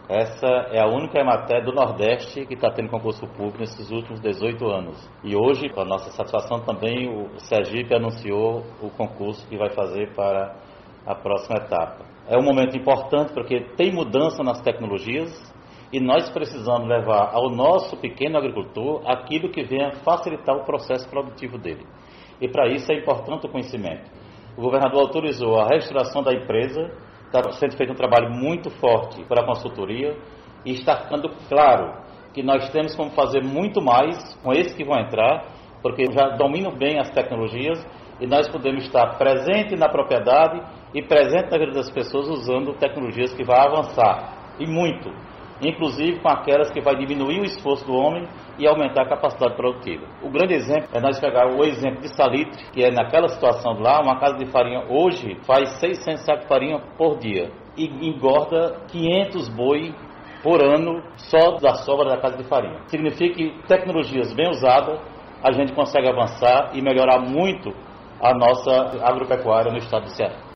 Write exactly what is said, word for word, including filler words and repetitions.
Essa é a única matéria do Nordeste que está tendo concurso público nesses últimos dezoito anos. E hoje, com a nossa satisfação também, o Sergipe anunciou o concurso que vai fazer para a próxima etapa. É um momento importante porque tem mudança nas tecnologias e nós precisamos levar ao nosso pequeno agricultor aquilo que venha facilitar o processo produtivo dele. E para isso é importante o conhecimento. O governador autorizou a reestruturação da empresa. Está sendo feito um trabalho muito forte pela consultoria e está ficando claro que nós temos como fazer muito mais com esses que vão entrar, porque já dominam bem as tecnologias e nós podemos estar presente na propriedade e presente na vida das pessoas usando tecnologias que vão avançar, e muito, inclusive com aquelas que vai diminuir o esforço do homem e aumentar a capacidade produtiva. O grande exemplo é nós pegar o exemplo de Salitre, que é naquela situação lá, uma casa de farinha hoje faz seiscentos sacos de farinha por dia e engorda quinhentos boi por ano só da sobra da casa de farinha. Significa que tecnologias bem usadas a gente consegue avançar e melhorar muito a nossa agropecuária no estado do Ceará.